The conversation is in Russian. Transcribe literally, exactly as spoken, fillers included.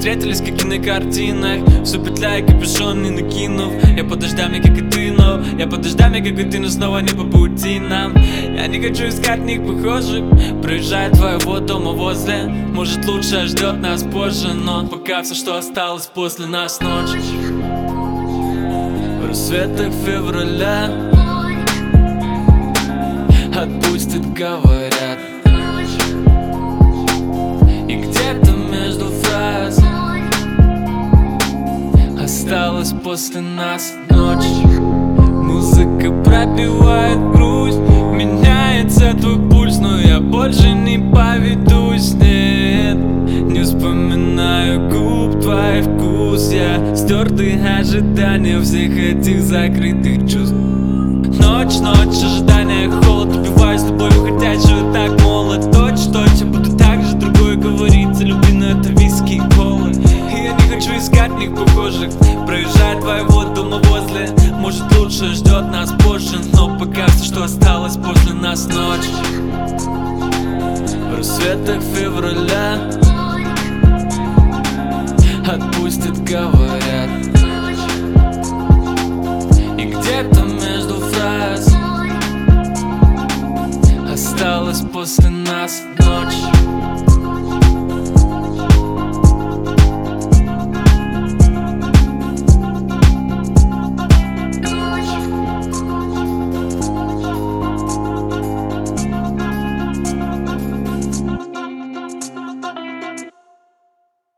встретились как и на картинах, все петляя капюшон не накинув. Я под дождями как и ты, но я под дождями как и ты, но снова не по пути нам. Я не хочу искать в них похожих. Проезжает твоего дома возле, может лучше ждет нас позже, но пока все, что осталось после нас, ночь. В рассветах февраля отпустит, говорят. И где-то между фраз осталась после нас ночь. Музыка пробивает грусть, меняется твой пульс, но я больше не поведусь, нет. Не вспоминаю губ, твой вкус, я стертый ожидания всех этих закрытых чувств. Ночь, ночь, ожидания, холод, убиваюсь любовью, хотя живу так молод. Точь-точь, я буду так же другое говорить о любви, но это виски и кола. И я не хочу искать в них похожих. Проезжает твоего дома возле, может лучше ждет нас позже, но пока все, что осталось после нас, ночь. В рассветах февраля отпустит, говорят. И где-то между фраз осталось после нас